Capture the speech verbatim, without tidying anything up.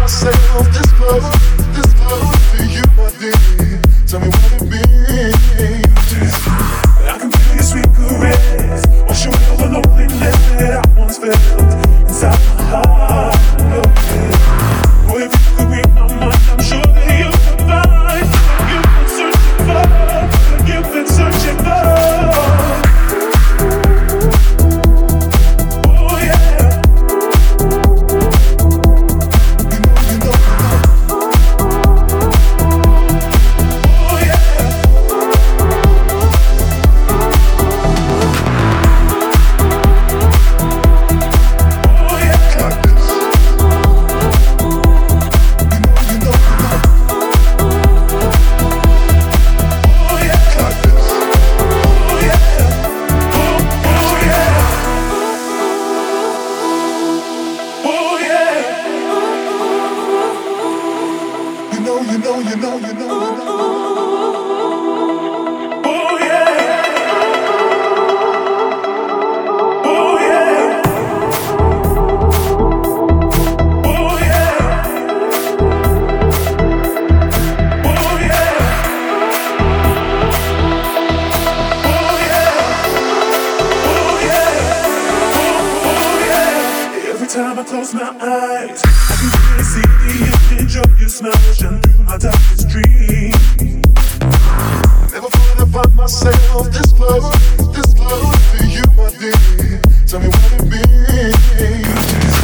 myself this close, this close to you, my dear. Tell me what it means. I can feel your sweet caress, wash away all the loneliness that I once felt inside my heart. Oh, boy, if you could read my mind, I'm sure that you could find what you've been searching for, what you've been searching for. Time I close my eyes, I can really see the image of your smile shine through my darkest dreams. Never thought I'd find myself this close, this close to you, my dear. Tell me what it means.